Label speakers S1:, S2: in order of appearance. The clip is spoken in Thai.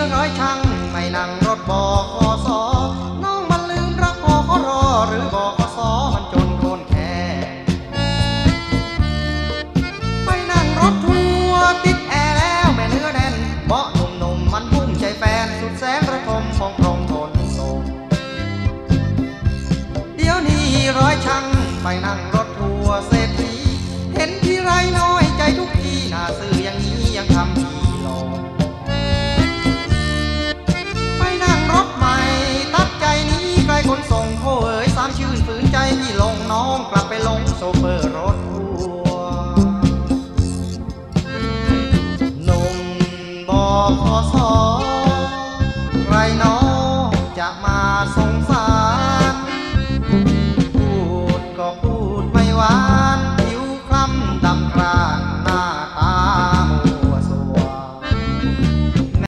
S1: ร้อยช่างไม่นั่งรถบขสน้องมันลืมรักบขรหรือบขสมันจนโคนแค่ไปนั่งรถทัวร์ติดแอร์แล้วแม่เนื้อแน่นเบาะหนุ่มๆมันพุ่งใจแฟนสุดแสนระทมของพรหมทนส่งเดี๋ยวนี้ร้อยช่างไปนั่งรถทัวร์เศรษฐีเห็นที่ไรน้อยใจทุกทีน่าซื่ออย่างนี้ยังทำทีหลงไปนั่งรถใหม่ตัดใจนี้ไกลคนส่งโอ้เอ๋ยสามชื่นฝืนใจพี่ลงน้องกลับไปลงโซเฟอร์รถทัวร์หนุ่มบขสใครน้อง